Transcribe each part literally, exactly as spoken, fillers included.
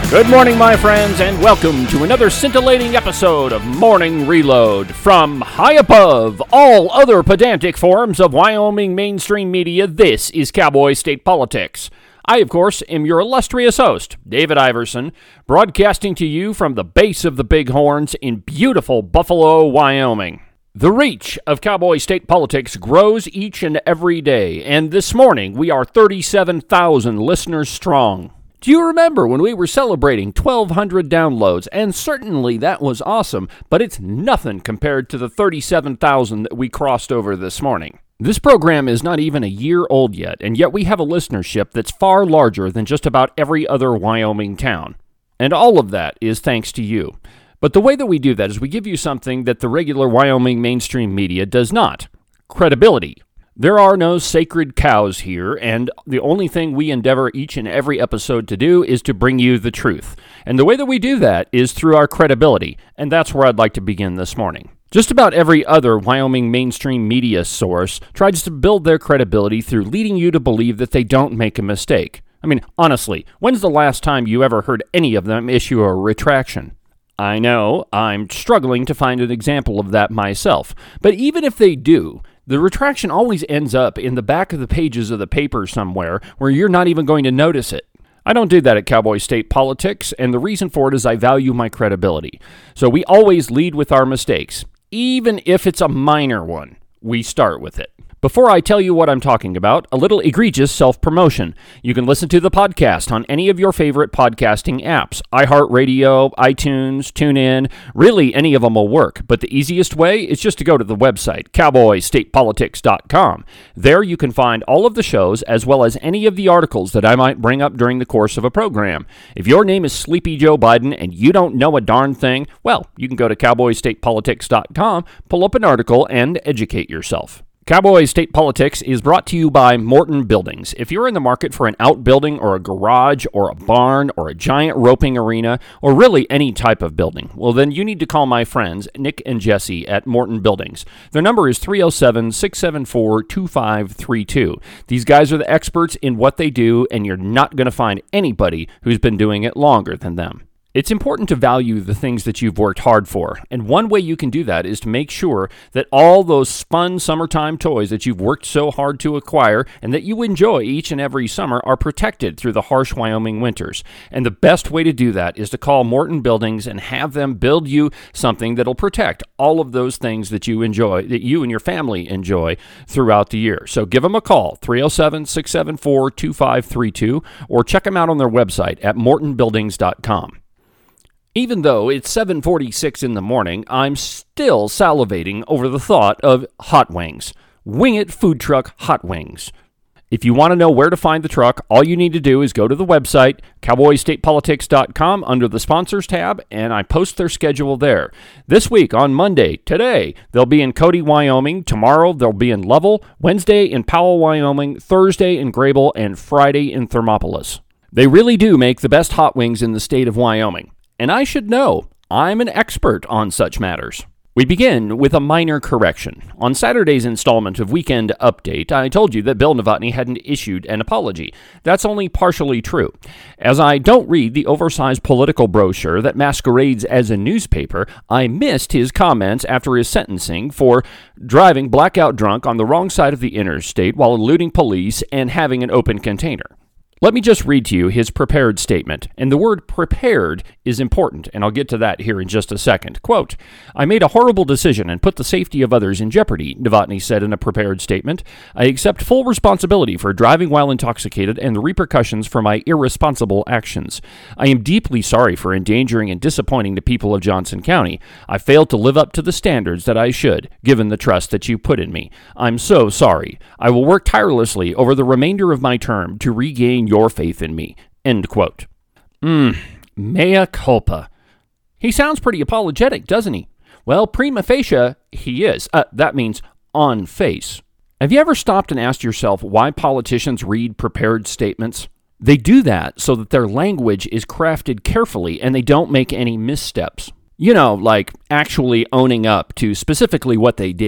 Good morning, my friends, and welcome to another scintillating episode of Morning Reload. From high above all other pedantic forms of Wyoming mainstream media, this is Cowboy State Politics. I, of course, am your illustrious host, David Iverson, broadcasting to you from the base of the Bighorns in beautiful Buffalo, Wyoming. The reach of Cowboy State Politics grows each and every day, and this morning we are thirty-seven thousand listeners strong. Do you remember when we were celebrating twelve hundred downloads? And certainly that was awesome, but it's nothing compared to the thirty-seven thousand that we crossed over this morning. This program is not even a year old yet, and yet we have a listenership that's far larger than just about every other Wyoming town. And all of that is thanks to you. But the way that we do that is we give you something that the regular Wyoming mainstream media does not: credibility. There are no sacred cows here, and the only thing we endeavor each and every episode to do is to bring you the truth. And the way that we do that is through our credibility, and that's where I'd like to begin this morning. Just about every other Wyoming mainstream media source tries to build their credibility through leading you to believe that they don't make a mistake. I mean, honestly, when's the last time you ever heard any of them issue a retraction? I know, I'm struggling to find an example of that myself, but even if they do, the retraction always ends up in the back of the pages of the paper somewhere where you're not even going to notice it. I don't do that at Cowboy State Politics, and the reason for it is I value my credibility. So we always lead with our mistakes. Even if it's a minor one, we start with it. Before I tell you what I'm talking about, a little egregious self-promotion. You can listen to the podcast on any of your favorite podcasting apps. iHeartRadio, iTunes, TuneIn, really any of them will work. But the easiest way is just to go to the website, cowboy state politics dot com. There you can find all of the shows as well as any of the articles that I might bring up during the course of a program. If your name is Sleepy Joe Biden and you don't know a darn thing, well, you can go to cowboy state politics dot com, pull up an article, and educate yourself. Cowboy State Politics is brought to you by Morton Buildings. If you're in the market for an outbuilding or a garage or a barn or a giant roping arena or really any type of building, well then you need to call my friends Nick and Jesse at Morton Buildings. Their number is three oh seven, six seven four, two five three two. These guys are the experts in what they do, and you're not going to find anybody who's been doing it longer than them. It's important to value the things that you've worked hard for, and one way you can do that is to make sure that all those fun summertime toys that you've worked so hard to acquire and that you enjoy each and every summer are protected through the harsh Wyoming winters. And the best way to do that is to call Morton Buildings and have them build you something that'll protect all of those things that you enjoy, that you and your family enjoy throughout the year. So give them a call, three oh seven, six seven four, two five three two, or check them out on their website at morton buildings dot com. Even though it's seven forty-six in the morning, I'm still salivating over the thought of hot wings. Wing It Food Truck Hot Wings. If you want to know where to find the truck, all you need to do is go to the website, cowboy state politics dot com, under the Sponsors tab, and I post their schedule there. This week, on Monday, today, they'll be in Cody, Wyoming. Tomorrow, they'll be in Lovell. Wednesday, in Powell, Wyoming. Thursday, in Grable. And Friday, in Thermopolis. They really do make the best hot wings in the state of Wyoming. And I should know, I'm an expert on such matters. We begin with a minor correction. On Saturday's installment of Weekend Update, I told you that Bill Novotny hadn't issued an apology. That's only partially true. As I don't read the oversized political brochure that masquerades as a newspaper, I missed his comments after his sentencing for driving blackout drunk on the wrong side of the interstate while eluding police and having an open container. Let me just read to you his prepared statement, and the word prepared is important, and I'll get to that here in just a second. Quote, I made a horrible decision and put the safety of others in jeopardy, Novotny said in a prepared statement. I accept full responsibility for driving while intoxicated and the repercussions for my irresponsible actions. I am deeply sorry for endangering and disappointing the people of Johnson County. I failed to live up to the standards that I should, given the trust that you put in me. I'm so sorry. I will work tirelessly over the remainder of my term to regain your faith in me. End quote. Mmm, mea culpa. He sounds pretty apologetic, doesn't he? Well, prima facie, he is. Uh, that means on face. Have you ever stopped and asked yourself why politicians read prepared statements? They do that so that their language is crafted carefully and they don't make any missteps. You know, like actually owning up to specifically what they did.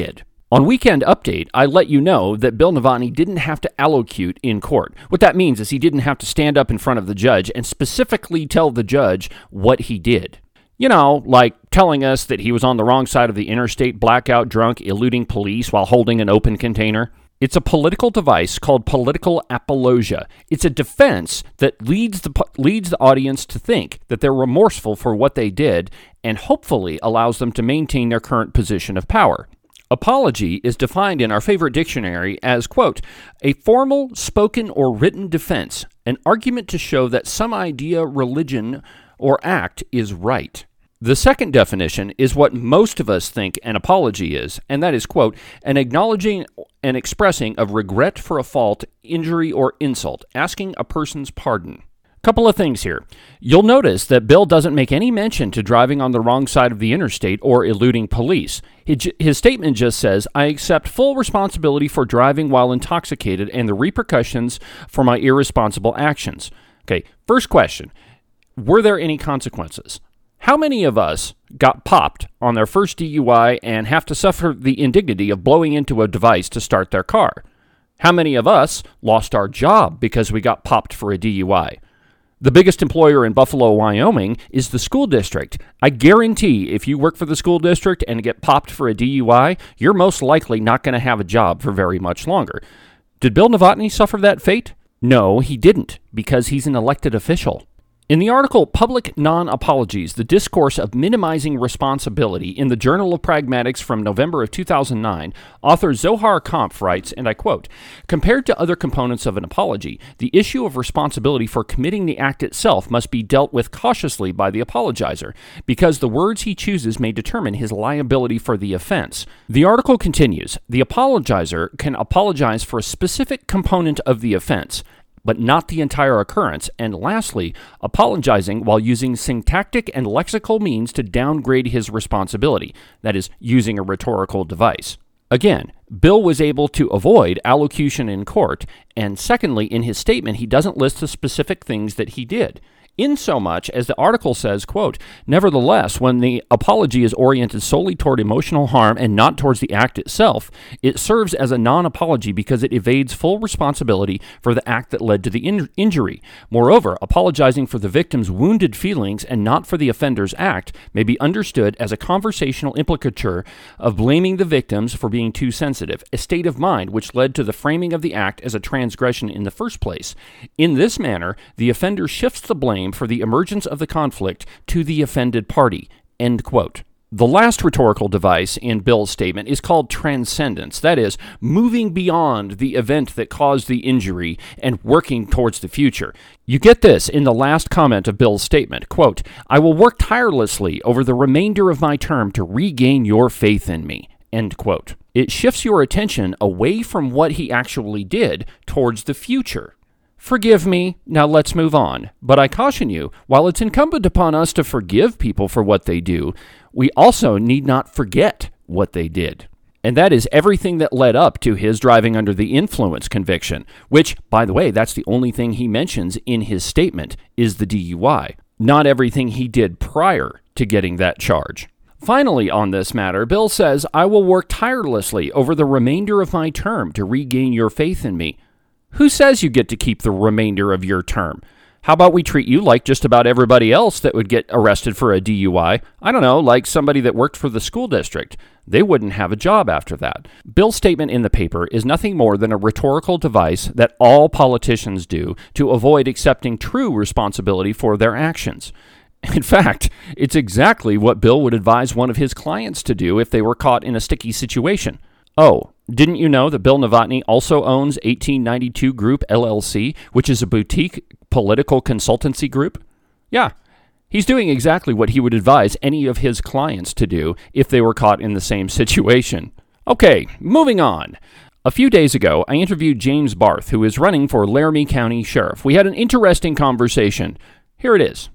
On Weekend Update, I let you know that Bill Novotny didn't have to allocute in court. What that means is he didn't have to stand up in front of the judge and specifically tell the judge what he did. You know, like telling us that he was on the wrong side of the interstate, blackout drunk, eluding police while holding an open container. It's a political device called political apologia. It's a defense that leads the leads the audience to think that they're remorseful for what they did and hopefully allows them to maintain their current position of power. Apology is defined in our favorite dictionary as, quote, a formal, spoken, or written defense, an argument to show that some idea, religion, or act is right. The second definition is what most of us think an apology is, and that is, quote, an acknowledging and expressing of regret for a fault, injury, or insult, asking a person's pardon. Couple of things here. You'll notice that Bill doesn't make any mention to driving on the wrong side of the interstate or eluding police. His statement just says, I accept full responsibility for driving while intoxicated and the repercussions for my irresponsible actions. Okay, first question. Were there any consequences? How many of us got popped on their first D U I and have to suffer the indignity of blowing into a device to start their car? How many of us lost our job because we got popped for a D U I? The biggest employer in Buffalo, Wyoming is the school district. I guarantee if you work for the school district and get popped for a D U I, you're most likely not going to have a job for very much longer. Did Bill Novotny suffer that fate? No, he didn't, because he's an elected official. In the article Public Non-Apologies, the Discourse of Minimizing Responsibility in the Journal of Pragmatics from November of two thousand nine, author Zohar Kampf writes, and I quote, compared to other components of an apology, the issue of responsibility for committing the act itself must be dealt with cautiously by the apologizer, because the words he chooses may determine his liability for the offense. The article continues, the apologizer can apologize for a specific component of the offense, but not the entire occurrence, and lastly, apologizing while using syntactic and lexical means to downgrade his responsibility, that is, using a rhetorical device. Again, Bill was able to avoid allocution in court, and secondly, in his statement, he doesn't list the specific things that he did. Insomuch as the article says, quote, nevertheless, when the apology is oriented solely toward emotional harm and not towards the act itself, it serves as a non-apology because it evades full responsibility for the act that led to the in- injury. Moreover, apologizing for the victim's wounded feelings and not for the offender's act may be understood as a conversational implicature of blaming the victims for being too sensitive, a state of mind which led to the framing of the act as a transgression in the first place. In this manner, the offender shifts the blame for the emergence of the conflict to the offended party, end quote. The last rhetorical device in Bill's statement is called transcendence, that is, moving beyond the event that caused the injury and working towards the future. You get this in the last comment of Bill's statement, quote, I will work tirelessly over the remainder of my term to regain your faith in me, end quote. It shifts your attention away from what he actually did towards the future. Forgive me, now let's move on. But I caution you, while it's incumbent upon us to forgive people for what they do, we also need not forget what they did. And that is everything that led up to his driving under the influence conviction, which, by the way, that's the only thing he mentions in his statement, is the D U I. Not everything he did prior to getting that charge. Finally, on this matter, Bill says, I will work tirelessly over the remainder of my term to regain your faith in me. Who says you get to keep the remainder of your term? How about we treat you like just about everybody else that would get arrested for a D U I? I don't know, like somebody that worked for the school district. They wouldn't have a job after that. Bill's statement in the paper is nothing more than a rhetorical device that all politicians do to avoid accepting true responsibility for their actions. In fact, it's exactly what Bill would advise one of his clients to do if they were caught in a sticky situation. Oh, didn't you know that Bill Novotny also owns eighteen ninety-two Group L L C, which is a boutique political consultancy group? Yeah, he's doing exactly what he would advise any of his clients to do if they were caught in the same situation. Okay, moving on. A few days ago, I interviewed James Barth, who is running for Laramie County Sheriff. We had an interesting conversation. Here it is.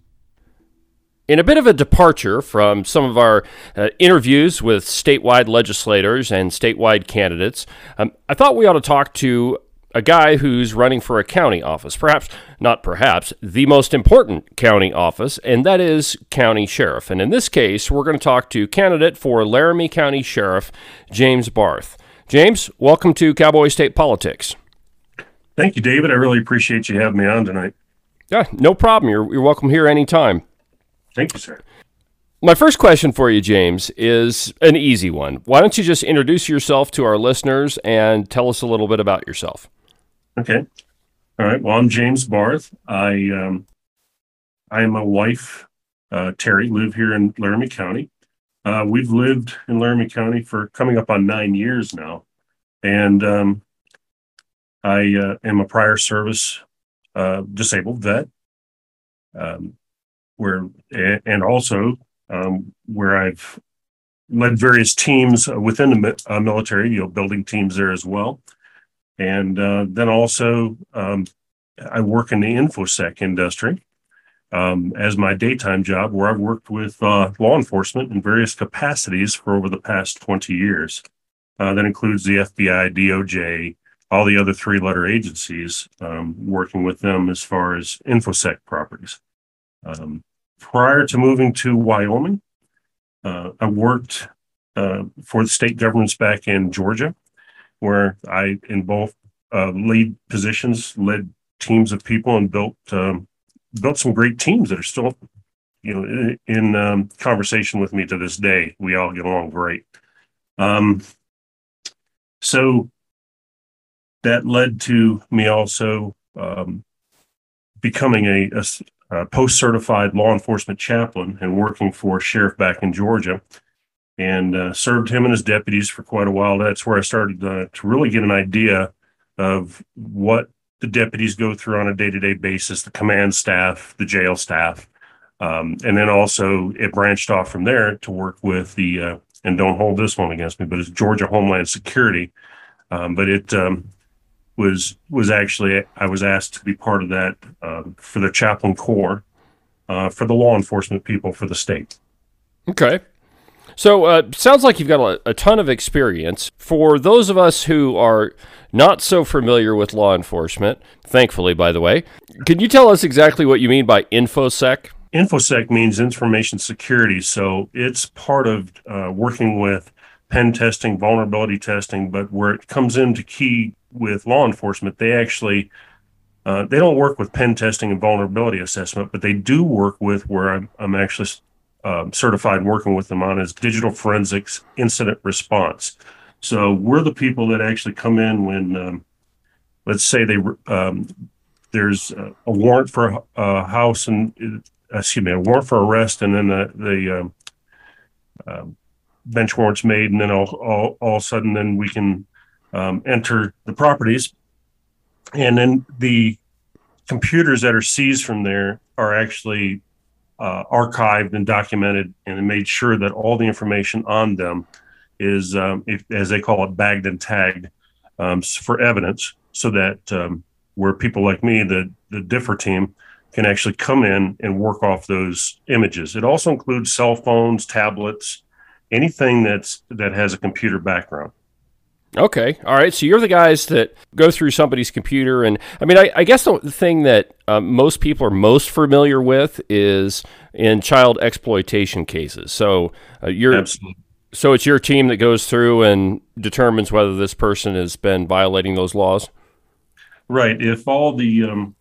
In a bit of a departure from some of our uh, interviews with statewide legislators and statewide candidates, um, I thought we ought to talk to a guy who's running for a county office, perhaps, not perhaps, the most important county office, and that is county sheriff. And in this case, we're going to talk to candidate for Laramie County Sheriff, James Barth. James, welcome to Cowboy State Politics. Thank you, David. I really appreciate you having me on tonight. Yeah, no problem. You're, you're welcome here anytime. Thank you, sir. My first question for you, James, is an easy one. Why don't you just introduce yourself to our listeners and tell us a little bit about yourself? Okay. All right. Well, I'm James Barth. I um, I and my wife, uh, Terry, live here in Laramie County. Uh, we've lived in Laramie County for coming up on nine years now. And um, I uh, am a prior service uh, disabled vet, um, where and also um, where I've led various teams within the uh, military, you know, building teams there as well. And uh, then also um, I work in the InfoSec industry um, as my daytime job, where I've worked with uh, law enforcement in various capacities for over the past twenty years. Uh, that includes the F B I, D O J, all the other three-letter agencies, um, working with them as far as InfoSec properties. Um, prior to moving to Wyoming, uh, I worked uh, for the state governments back in Georgia, where I, in both uh, lead positions, led teams of people and built um, built some great teams that are still, you know, in, in um, conversation with me to this day. We all get along great. Um, So that led to me also um, becoming a, a, a post-certified law enforcement chaplain and working for a sheriff back in Georgia, and uh, served him and his deputies for quite a while. That's where I started uh, to really get an idea of what the deputies go through on a day-to-day basis, the command staff, the jail staff. Um, and then also it branched off from there to work with the uh, and don't hold this one against me, but it's Georgia Homeland Security. Um, but it um, was was actually, I was asked to be part of that um, for the chaplain corps, uh, for the law enforcement people for the state. Okay. So uh, sounds like you've got a, a ton of experience. For those of us who are not so familiar with law enforcement, thankfully, by the way, can you tell us exactly what you mean by InfoSec? InfoSec means information security. So it's part of uh, working with pen testing, vulnerability testing, but where it comes into key with law enforcement, they actually, uh, they don't work with pen testing and vulnerability assessment, but they do work with where I'm, I'm actually um, certified working with them on is digital forensics incident response. So we're the people that actually come in when, um, let's say they, um, there's a, a warrant for a house and excuse me, a warrant for arrest, and then the, the um, uh, bench warrant's made, and then all, all, all of a sudden, then we can um, enter the properties, and then the computers that are seized from there are actually uh, archived and documented, and made sure that all the information on them is, um, if, as they call it, bagged and tagged um, for evidence, so that um, where people like me, the the differ team, can actually come in and work off those images. It also includes cell phones, tablets, anything that's that has a computer background. Okay. All right. So you're the guys that go through somebody's computer. And I mean, I, I guess the thing that um, most people are most familiar with is in child exploitation cases. So uh, you're Absolutely. So it's your team that goes through and determines whether this person has been violating those laws? Right. If all the um,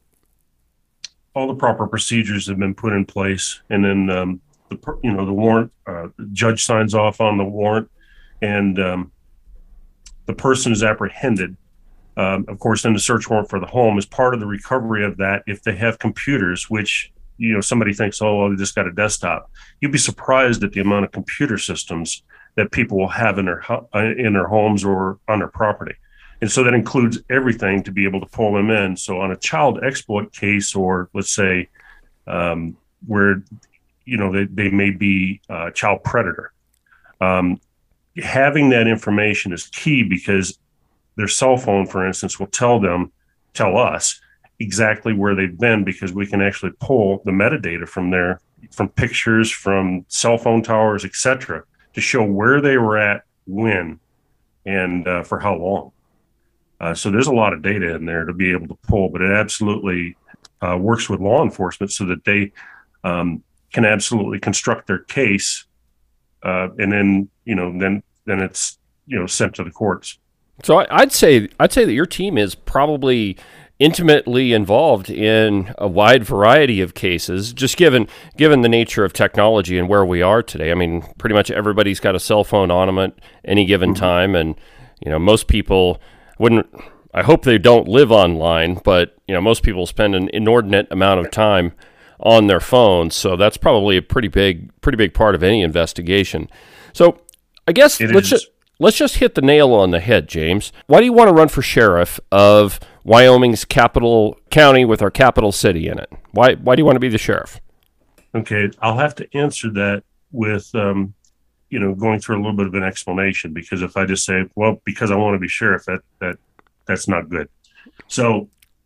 all the proper procedures have been put in place, and then um, the you know the warrant, uh, the judge signs off on the warrant, and um, the person is apprehended. Um, of course, then the search warrant for the home is part of the recovery of that. If they have computers, which you know somebody thinks, oh, well, they just got a desktop, you'd be surprised at the amount of computer systems that people will have in their in their homes or on their property. And so that includes everything to be able to pull them in. So on a child exploit case, or let's say um, where, you know, they, they may be a child predator, um, having that information is key, because their cell phone, for instance, will tell them, tell us exactly where they've been, because we can actually pull the metadata from there, from pictures, from cell phone towers, et cetera, to show where they were at, when, and uh, for how long. Uh, so there's a lot of data in there to be able to pull, but it absolutely uh, works with law enforcement so that they um, can absolutely construct their case, uh, and then you know then then it's you know sent to the courts. So I, I'd say I'd say that your team is probably intimately involved in a wide variety of cases, just given given the nature of technology and where we are today. I mean, pretty much everybody's got a cell phone on them at any given mm-hmm. time, and you know, most people wouldn't. I hope they don't live online, but you know, most people spend an inordinate amount of time on their phones, so that's probably a pretty big, pretty big part of any investigation. So, I guess it let's just let's just hit the nail on the head, James. Why do you want to run for sheriff of Wyoming's capital county with our capital city in it? Why why do you want to be the sheriff? Okay, I'll have to answer that with um, you know, going through a little bit of an explanation, because if I just say, well, because I want to be sheriff, that that that's not good. So,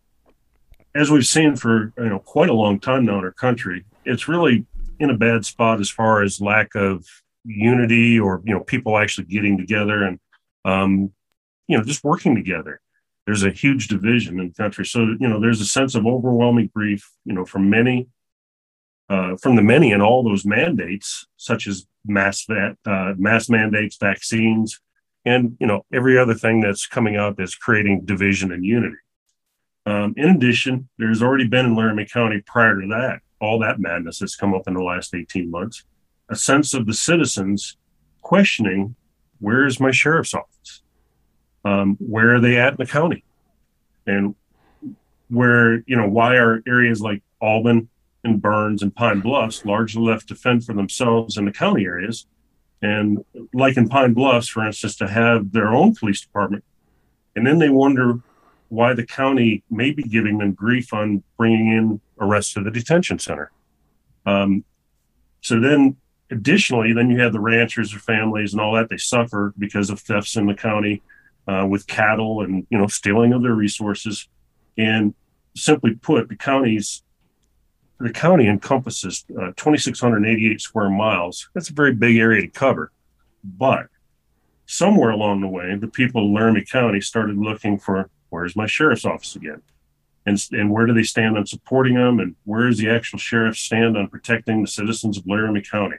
as we've seen for you know quite a long time now in our country, it's really in a bad spot as far as lack of unity, or you know people actually getting together and um, you know just working together. There's a huge division in the country, so you know there's a sense of overwhelming grief, you know, from many, uh, from the many, and all those mandates, such as mass va- uh, mass mandates, vaccines, and you know every other thing that's coming up is creating division and unity. Um, in addition, there's already been in Laramie County prior to that, all that madness that's come up in the last eighteen months, a sense of the citizens questioning, where is my sheriff's office? Um, where are they at in the county? And where, you know, why are areas like Albin and Burns and Pine Bluffs largely left to fend for themselves in the county areas? And like in Pine Bluffs, for instance, to have their own police department. And then they wonder why the county may be giving them grief on bringing in arrests to the detention center. Um, so then additionally, then you have the ranchers or families and all that. They suffer because of thefts in the county uh, with cattle and, you know, stealing of their resources. And simply put, the counties, the county encompasses uh, two thousand six hundred eighty-eight square miles. That's a very big area to cover. But somewhere along the way, the people of Laramie County started looking for, where's my sheriff's office again? And, and where do they stand on supporting them? And where does the actual sheriff stand on protecting the citizens of Laramie County?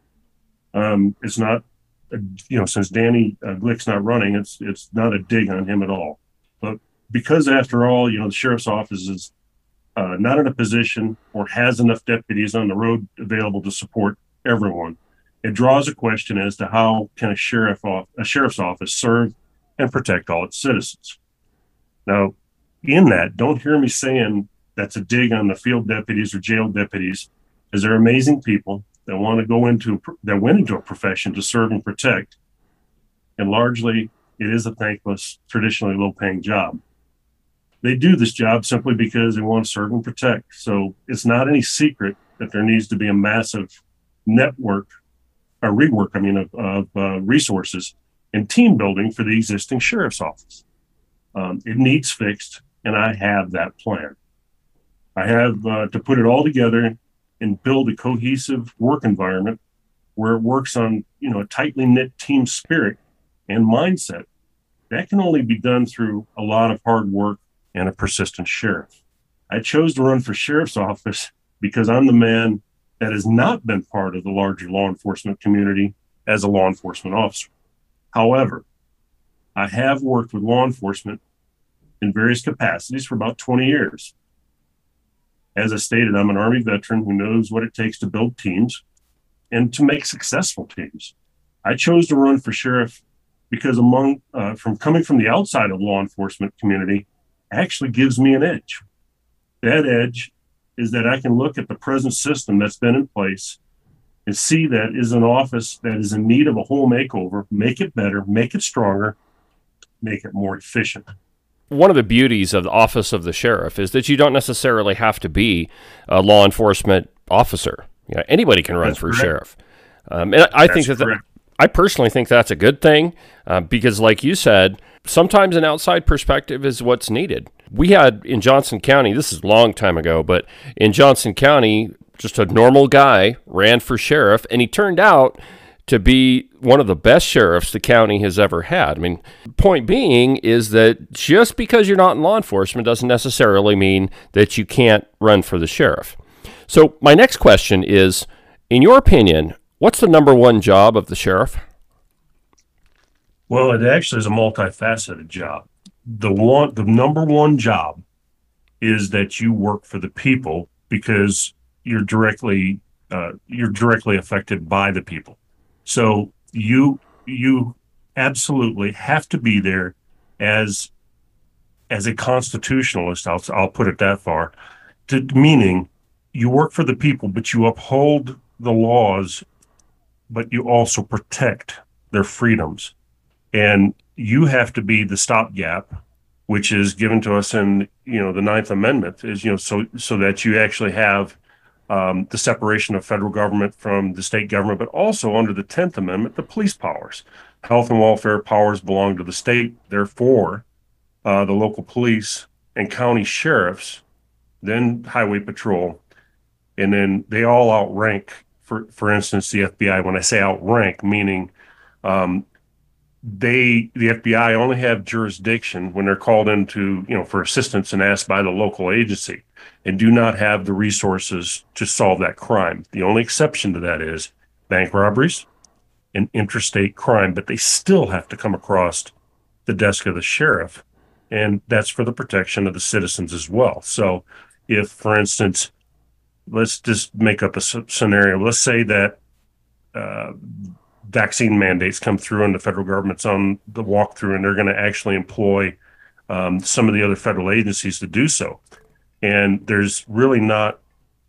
Um, it's not, a, you know, since Danny uh, Glick's not running, it's it's not a dig on him at all. But because after all, you know, the sheriff's office is uh, not in a position or has enough deputies on the road available to support everyone, it draws a question as to how can a sheriff off, a sheriff's office serve and protect all its citizens. Now, in that, don't hear me saying that's a dig on the field deputies or jail deputies, because they're amazing people that want to go into, that went into a profession to serve and protect. And largely, it is a thankless, traditionally low-paying job. They do this job simply because they want to serve and protect. So it's not any secret that there needs to be a massive network, a rework, I mean, of, of uh, resources and team building for the existing sheriff's office. Um, it needs fixed, and I have that plan. I have uh, to put it all together and build a cohesive work environment where it works on, you know, a tightly knit team spirit and mindset. That can only be done through a lot of hard work and a persistent sheriff. I chose to run for sheriff's office because I'm the man that has not been part of the larger law enforcement community as a law enforcement officer. However, I have worked with law enforcement in various capacities for about twenty years. As I stated, I'm an Army veteran who knows what it takes to build teams and to make successful teams. I chose to run for sheriff because among uh, from coming from the outside of law enforcement community actually gives me an edge. That edge is that I can look at the present system that's been in place and see that is an office that is in need of a whole makeover, make it better, make it stronger, make it more efficient. One of the beauties of the office of the sheriff is that you don't necessarily have to be a law enforcement officer. You know, anybody can run that's for correct. sheriff. Um, and I, I think that, that I personally think that's a good thing uh, because, like you said, sometimes an outside perspective is what's needed. We had in Johnson County, this is a long time ago, but in Johnson County, just a normal guy ran for sheriff, and he turned out to be one of the best sheriffs the county has ever had. I mean, point being is that just because you're not in law enforcement doesn't necessarily mean that you can't run for the sheriff. So my next question is, in your opinion, what's the number one job of the sheriff? Well, it actually is a multifaceted job. The one, the number one job is that you work for the people because you're directly uh, you're directly affected by the people. So you you absolutely have to be there as as a constitutionalist. I'll I'll put it that far. To, meaning you work for the people, but you uphold the laws, but you also protect their freedoms. And you have to be the stopgap, which is given to us in you know the Ninth Amendment, is you know so so that you actually have um, the separation of federal government from the state government, but also under the Tenth Amendment, the police powers, health and welfare powers belong to the state. Therefore, uh, the local police and county sheriffs, then highway patrol, and then they all outrank. For for instance, the F B I. When I say outrank, meaning um, they the F B I only have jurisdiction when they're called into, you know, for assistance and asked by the local agency, and do not have the resources to solve that crime. The only exception to that is bank robberies and interstate crime, but they still have to come across the desk of the sheriff, and that's for the protection of the citizens as well. So if, for instance, let's just make up a scenario. Let's say that uh, vaccine mandates come through and the federal government's on the walkthrough and they're going to actually employ um, some of the other federal agencies to do so. And there's really not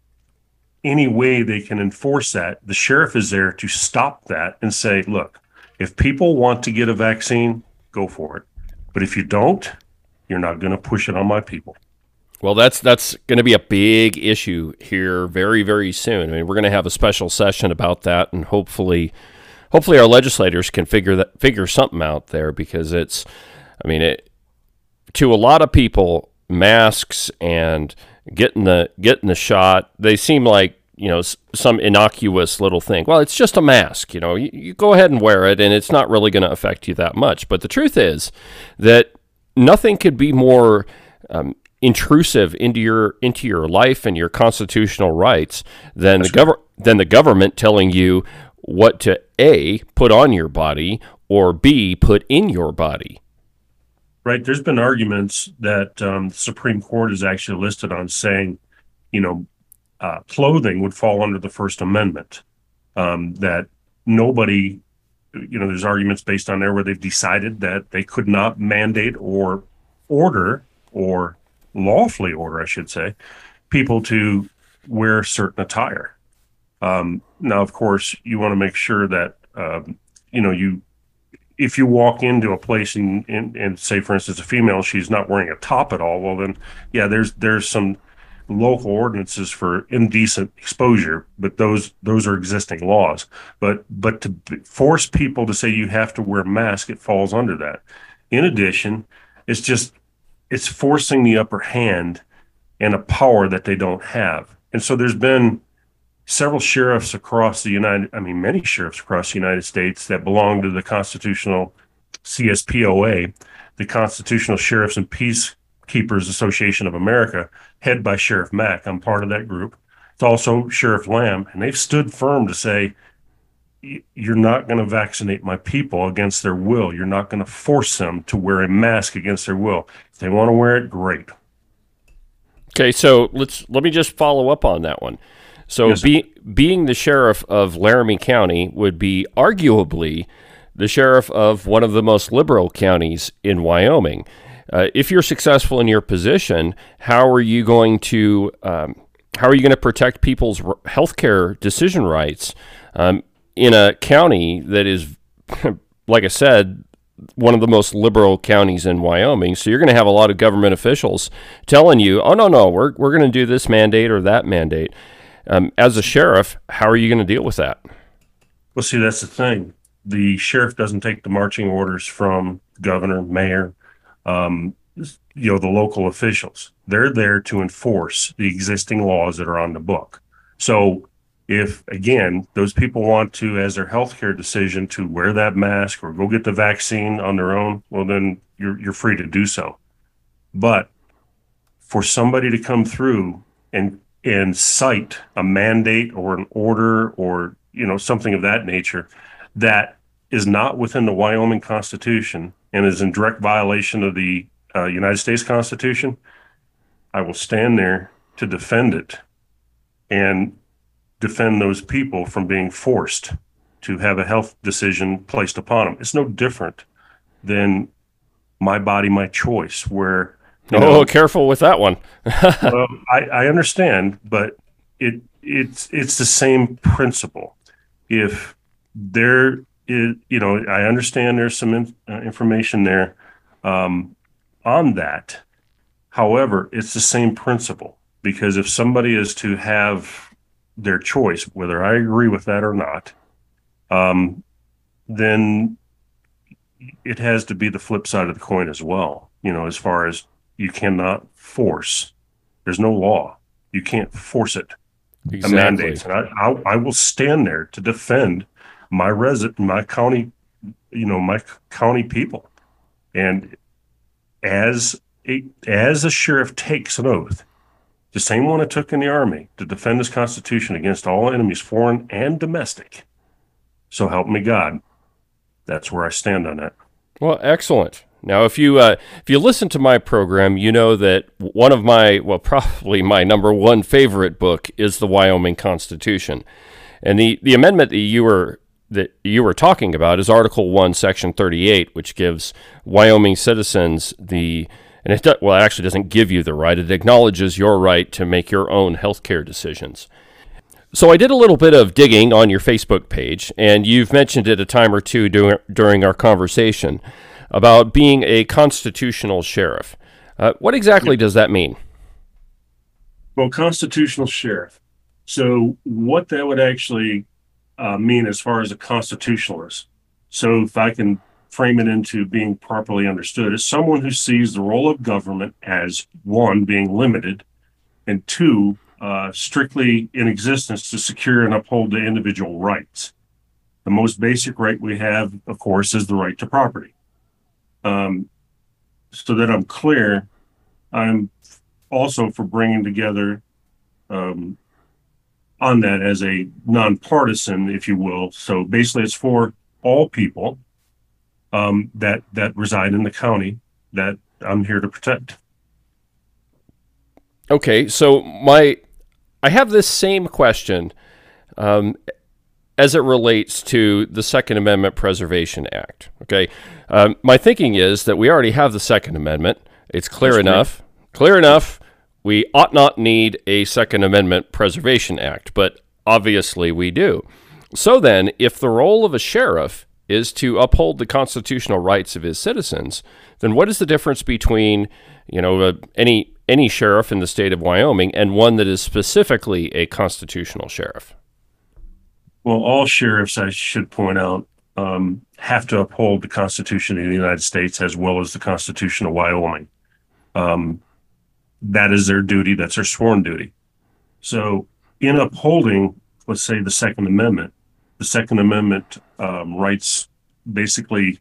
any way they can enforce that. The sheriff is there to stop that and say, look, if people want to get a vaccine, go for it. But if you don't, you're not going to push it on my people. Well, that's that's going to be a big issue here very, very soon. I mean, we're going to have a special session about that, and hopefully, hopefully, our legislators can figure that figure something out there, because it's, I mean, it to a lot of people, masks and getting the getting the shot, they seem like, you know, some innocuous little thing. Well, it's just a mask, you know. You, you go ahead and wear it, and it's not really going to affect you that much. But the truth is that nothing could be more um, intrusive into your into your life and your constitutional rights than That's the government than the government telling you what to A, put on your body, or B, put in your body. Right. There's been arguments that um, the Supreme Court is actually listed on saying, you know, uh, clothing would fall under the First Amendment. Um, that nobody, you know, there's arguments based on there where they've decided that they could not mandate or order or lawfully order, I should say, people to wear certain attire. Um, now, of course, you want to make sure that, um, you know, you, if you walk into a place and, and, and say, for instance, a female, she's not wearing a top at all, well, then, yeah, there's there's some local ordinances for indecent exposure, but those those are existing laws. But but to force people to say you have to wear a mask, it falls under that. In addition, it's just it's forcing the upper hand and a power that they don't have. And so there's been several sheriffs across the United, I mean, many sheriffs across the United States that belong to the constitutional C S P O A, the Constitutional Sheriffs and Peacekeepers Association of America, head by Sheriff Mack. I'm part of that group. It's also Sheriff Lamb, and they've stood firm to say, you're not going to vaccinate my people against their will. You're not going to force them to wear a mask against their will. If they want to wear it, great. Okay, so let's let me just follow up on that one. So yes, be, being the sheriff of Laramie County would be arguably the sheriff of one of the most liberal counties in Wyoming. Uh, if you're successful in your position, how are you going to um, how are you going to protect people's healthcare decision rights um, in a county that is, like I said, one of the most liberal counties in Wyoming? So you're going to have a lot of government officials telling you, "Oh no, no, we're we're going to do this mandate or that mandate." Um, as a sheriff, how are you going to deal with that? Well, see, that's the thing. The sheriff doesn't take the marching orders from governor, mayor, um, you know, the local officials. They're there to enforce the existing laws that are on the book. So if, again, those people want to, as their healthcare decision, to wear that mask or go get the vaccine on their own, well, then you're you're free to do so. But for somebody to come through and and cite a mandate or an order or, you know, something of that nature that is not within the Wyoming Constitution and is in direct violation of the uh, United States Constitution, I will stand there to defend it and defend those people from being forced to have a health decision placed upon them. It's no different than my body, my choice, where, you oh, know, careful with that one. well, I, I understand, but it it's it's the same principle. If there is, you know, I understand there's some in, uh, information there um, on that. However, it's the same principle, because if somebody is to have their choice, whether I agree with that or not, um, then it has to be the flip side of the coin as well. You know, as far as you cannot force, there's no law. You can't force it. Exactly. Mandates. And I, I, I will stand there to defend my resident, my county, you know, my county people. And as a, as a sheriff takes an oath, the same one I took in the Army, to defend this Constitution against all enemies, foreign and domestic. So help me God. That's where I stand on that. Well, excellent. Now, if you uh, if you listen to my program, you know that one of my, well, probably my number one favorite book is the Wyoming Constitution, and the, the amendment that you were that you were talking about is Article One, Section thirty-eight, which gives Wyoming citizens the and it do, well, it actually doesn't give you the right; it acknowledges your right to make your own healthcare decisions. So I did a little bit of digging on your Facebook page, and you've mentioned it a time or two during during our conversation about being a constitutional sheriff. Uh, what exactly does that mean? Well, constitutional sheriff. So what that would actually uh, mean as far as a constitutionalist. So if I can frame it into being properly understood, is someone who sees the role of government as, one, being limited, and two, uh, strictly in existence to secure and uphold the individual rights. The most basic right we have, of course, is the right to property. Um, so that I'm clear, I'm also for bringing together um, on that as a nonpartisan, if you will. So basically, it's for all people um, that that reside in the county that I'm here to protect. Okay, so my I have this same question um, as it relates to the Second Amendment Preservation Act. Okay, um, my thinking is that we already have the Second Amendment. It's clear That's enough. Great. Clear enough. We ought not need a Second Amendment Preservation Act, but obviously we do. So then, if the role of a sheriff is to uphold the constitutional rights of his citizens, then what is the difference between, you know, uh, any any sheriff in the state of Wyoming and one that is specifically a constitutional sheriff? Well, all sheriffs, I should point out, um, have to uphold the Constitution of the United States as well as the Constitution of Wyoming. Um, that is their duty. That's their sworn duty. So in upholding, let's say, the Second Amendment, the Second Amendment um, rights basically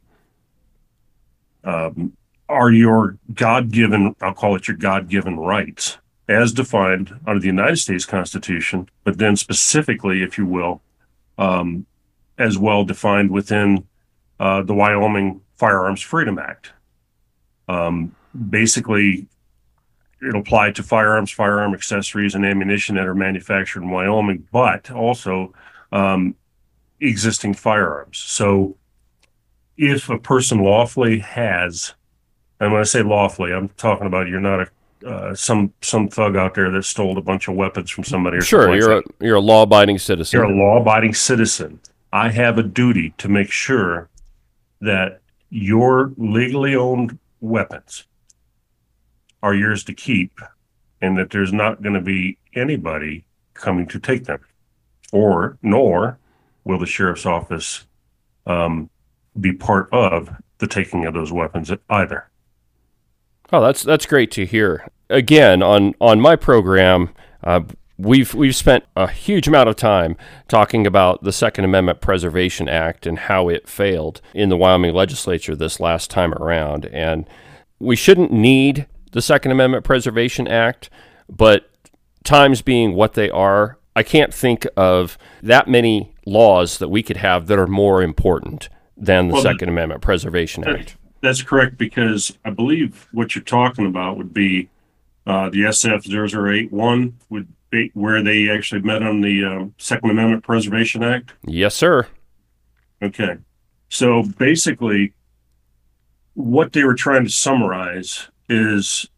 um, are your God-given, I'll call it your God-given rights, as defined under the United States Constitution, but then specifically, if you will, um, as well defined within uh, the Wyoming Firearms Freedom Act. Um, basically, it'll apply to firearms, firearm accessories, and ammunition that are manufactured in Wyoming, but also um, existing firearms. So if a person lawfully has, and when I say lawfully, I'm talking about you're not a uh, some some thug out there that stole a bunch of weapons from somebody. Or sure, you're like a, you're a law-abiding citizen. You're a law-abiding citizen. I have a duty to make sure that your legally owned weapons are yours to keep, and that there's not going to be anybody coming to take them, or nor will the sheriff's office um, be part of the taking of those weapons either. Oh, that's that's great to hear. Again, on on my program, uh, we've we've spent a huge amount of time talking about the Second Amendment Preservation Act and how it failed in the Wyoming legislature this last time around. And we shouldn't need the Second Amendment Preservation Act, but times being what they are, I can't think of that many laws that we could have that are more important than the Well, Second Amendment Preservation that, Act. that's correct, because I believe what you're talking about would be uh, the S F zero zero eight one would be where they actually met on the um, Second Amendment Preservation Act. Yes, sir. Okay. So basically, what they were trying to summarize is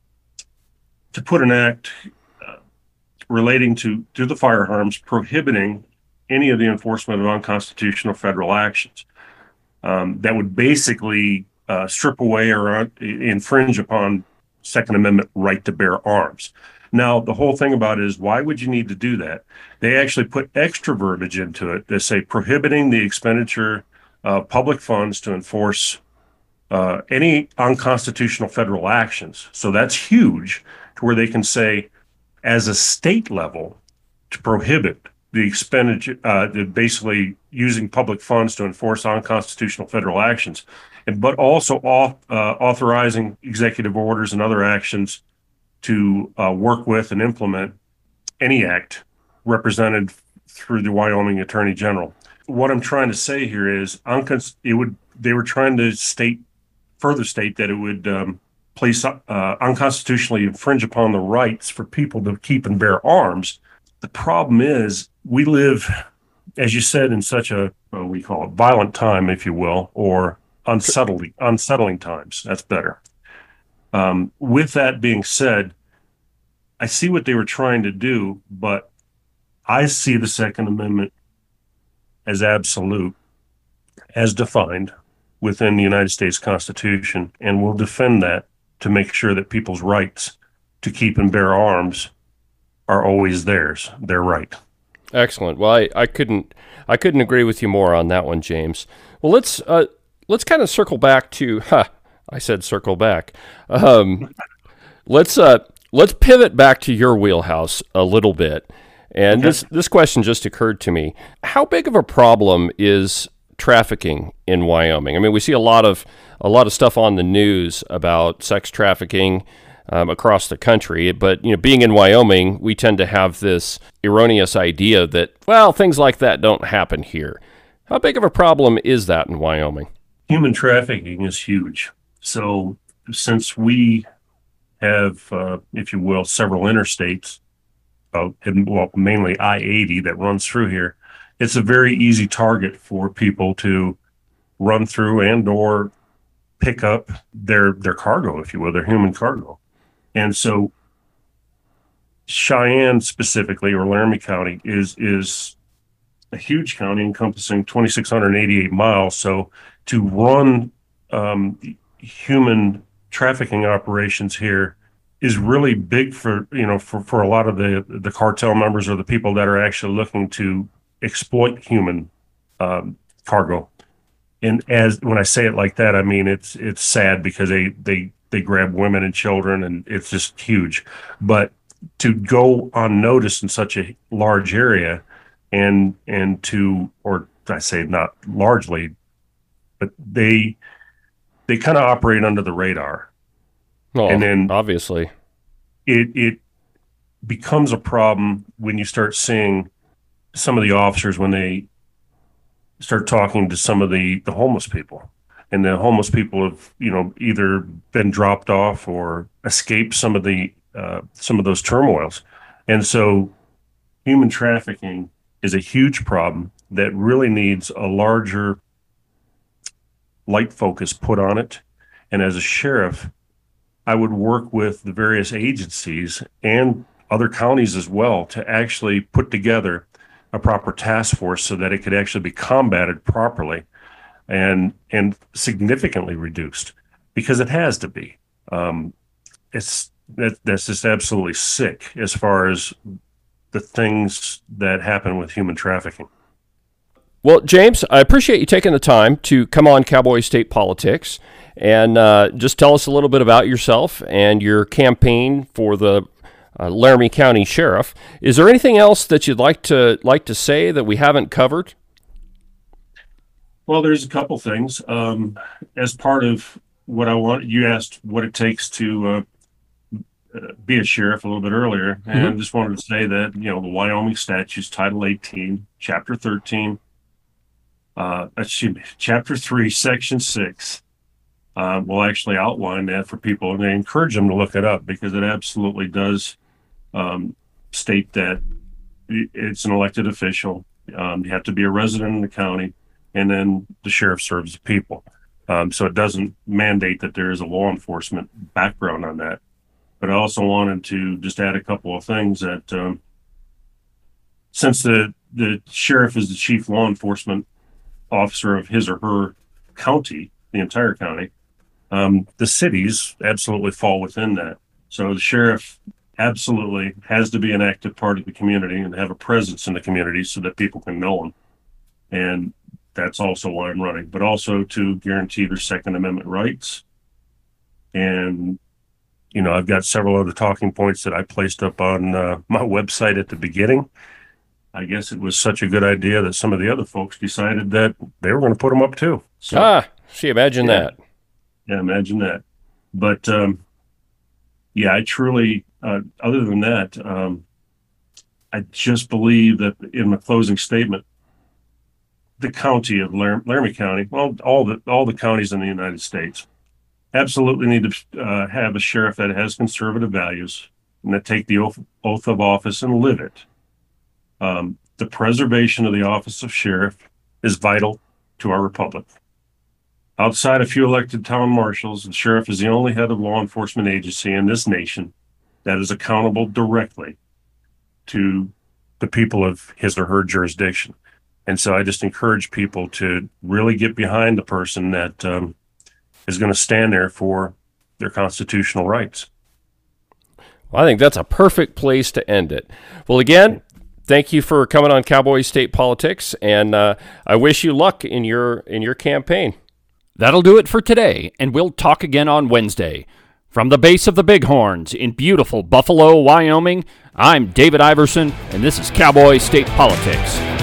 to put an act uh, relating to, to the firearms prohibiting any of the enforcement of unconstitutional federal actions um, that would basically uh, strip away or uh, infringe upon Second Amendment right to bear arms. Now, the whole thing about it is, why would you need to do that? They actually put extra verbiage into it. They say prohibiting the expenditure of public funds to enforce uh, any unconstitutional federal actions. So that's huge, to where they can say, as a state level, to prohibit the expenditure, uh, the basically using public funds to enforce unconstitutional federal actions, and but also off, uh, authorizing executive orders and other actions to uh, work with and implement any act represented through the Wyoming Attorney General. What I'm trying to say here is, uncons- it would they were trying to state further state that it would um, place uh, unconstitutionally infringe upon the rights for people to keep and bear arms. The problem is, we live, as you said, in such a, uh, we call it violent time, if you will, or unsettling, unsettling times. That's better. Um, with that being said, I see what they were trying to do, but I see the Second Amendment as absolute, as defined within the United States Constitution, and will defend that to make sure that people's rights to keep and bear arms are always theirs. They're right. Excellent. Well, I, I couldn't I couldn't agree with you more on that one, James. Well, let's uh, let's kind of circle back to. Huh, I said circle back. Um, let's uh, let's pivot back to your wheelhouse a little bit. And Okay. this this question just occurred to me. How big of a problem is trafficking in Wyoming? I mean, we see a lot of a lot of stuff on the news about sex trafficking um, across the country, but you know, being in Wyoming, we tend to have this erroneous idea that, well, things like that don't happen here. How big of a problem is that in Wyoming? Human trafficking is huge. So since we have, uh, if you will, several interstates, uh, and, well, mainly I eighty that runs through here, it's a very easy target for people to run through and or pick up their their cargo, if you will, their human cargo. And so Cheyenne specifically, or Laramie County, is is a huge county encompassing two thousand six hundred eighty-eight miles. So to run um, human trafficking operations here is really big for, you know, for, for a lot of the, the cartel members or the people that are actually looking to exploit human um, cargo. And as when I say it like that, I mean, it's it's sad, because they, they, they grab women and children, and it's just huge. But to go unnoticed in such a large area, and and to, or I say not largely, but they they kind of operate under the radar. Well, And then- obviously, It it becomes a problem when you start seeing some of the officers, when they start talking to some of the, the homeless people. And the homeless people have, you know, either been dropped off or escaped some of the uh, some of those turmoils. And so human trafficking is a huge problem that really needs a larger light focus put on it. And as a sheriff, I would work with the various agencies and other counties as well to actually put together a proper task force so that it could actually be combated properly and and significantly reduced, because it has to be. Um, it's that, that's just absolutely sick as far as the things that happen with human trafficking. well, James, I appreciate you taking the time to come on Cowboy State Politics and uh, just tell us a little bit about yourself and your campaign for the uh, Laramie County Sheriff. Is there anything else that you'd like to like to say that we haven't covered? Well, there's a couple things. Um, as part of what I want, you asked what it takes to uh, uh, be a sheriff a little bit earlier, and I just wanted to say that, you know, the Wyoming statutes, Title eighteen, Chapter thirteen, uh, excuse me, chapter three, section six, uh, will actually outline that for people, and I encourage them to look it up because it absolutely does um, state that it's an elected official. Um, you have to be a resident in the county, and then the sheriff serves the people. Um, so it doesn't mandate that there is a law enforcement background on that. But I also wanted to just add a couple of things that um, since the, the sheriff is the chief law enforcement officer of his or her county, the entire county, um, the cities absolutely fall within that. So the sheriff absolutely has to be an active part of the community and have a presence in the community so that people can know him. And that's also why I'm running, but also to guarantee their Second Amendment rights. And, you know, I've got several other talking points that I placed up on uh, my website at the beginning. I guess it was such a good idea that some of the other folks decided that they were going to put them up too. So, ah, see, imagine yeah, that. Yeah, imagine that. But, um, yeah, I truly, uh, other than that, um, I just believe that in my closing statement, the county of Lar- Laramie County, well, all the all the counties in the United States, absolutely need to uh, have a sheriff that has conservative values and that take the oath, oath of office and live it. Um, the preservation of the office of sheriff is vital to our republic. Outside a few elected town marshals, the sheriff is the only head of law enforcement agency in this nation that is accountable directly to the people of his or her jurisdiction. And so I just encourage people to really get behind the person that um, is going to stand there for their constitutional rights. Well, I think that's a perfect place to end it. Well, again, thank you for coming on Cowboy State Politics, and uh, I wish you luck in your in your campaign. That'll do it for today, and we'll talk again on Wednesday. From the base of the Bighorns in beautiful Buffalo, Wyoming, I'm David Iverson, and this is Cowboy State Politics.